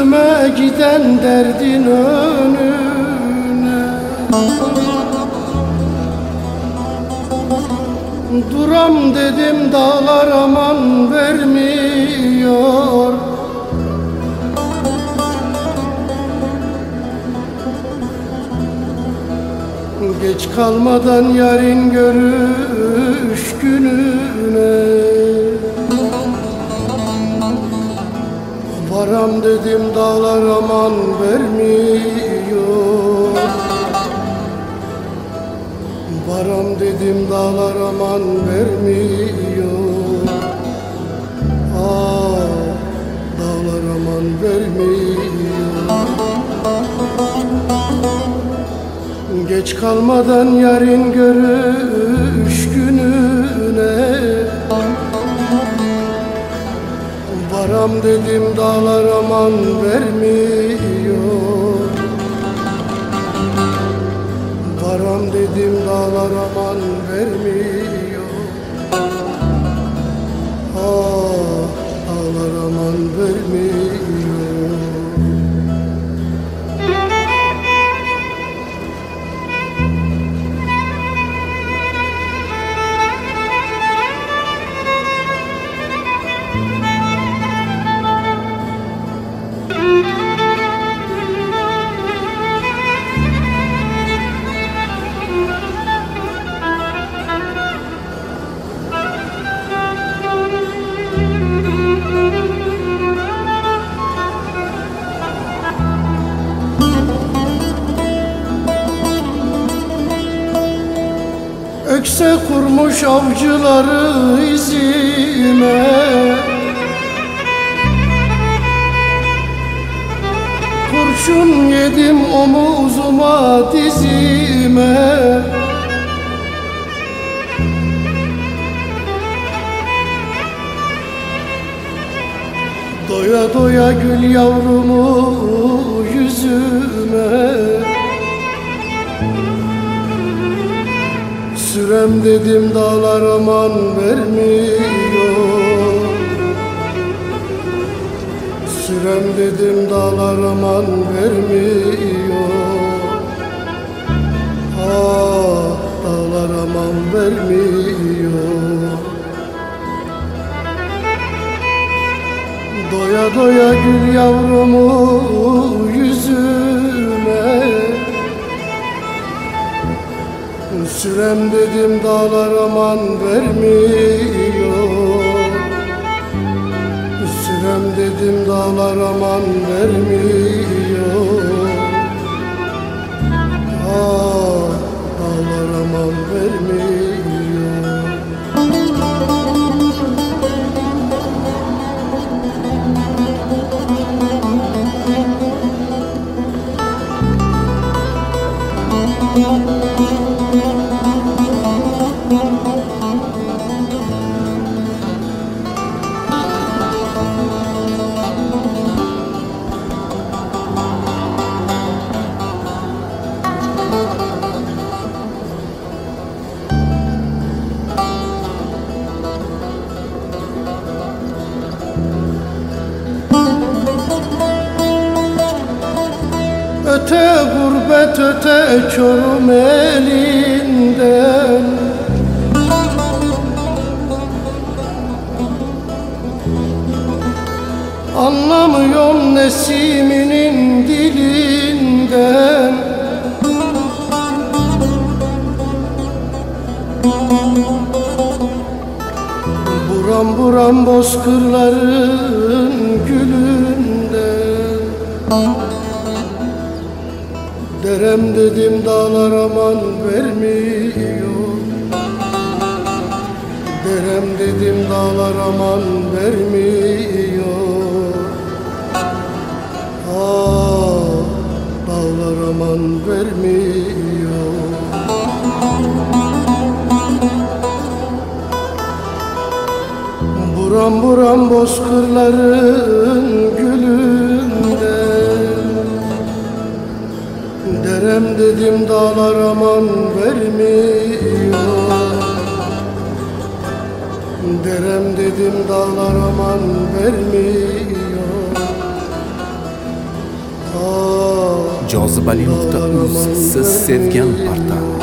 Yüzüme giden derdin önüne duram dedim, dağlar aman vermiyor. Geç kalmadan yarın görüş gününe varam dedim, dağlar aman vermiyor. Varam dedim, dağlar aman vermiyor. Ah, dağlar aman vermiyor. Geç kalmadan yarın görüş gününe varam dedim, dağlar aman vermiyor. Varam dedim, dağlar aman vermiyor. Ah, dağlar aman vermiyor. Ökse kurmuş avcıları izime, kurşun yedim omuzuma dizime. Doya doya gül yavrumu yüzüme, sürem dedim, dağlar aman vermiyor. Sürem dedim, dağlar aman vermiyor. Ah, dağlar aman vermiyor. Doya doya gül yavrumu yüzüme, sürem dedim, dağlar aman vermiyor. Sürem dedim, dağlar aman vermiyor. Ah, dağlar aman vermiyor. Öte gurbet öte Çorum elinden, anlamıyorum Nesimi'nin dilinden. Buram buram bozkırların gülünden. Derem dedim, dağlar aman vermiyor. Derem dedim, dağlar aman vermiyor. Ah, dağlar aman vermiyor. Buram buram bozkırların gülünden. Derem dedim, dağlar aman vermiyor. Derem dedim, dağlar aman vermiyor. Jozibali.uz siz sevgan portal.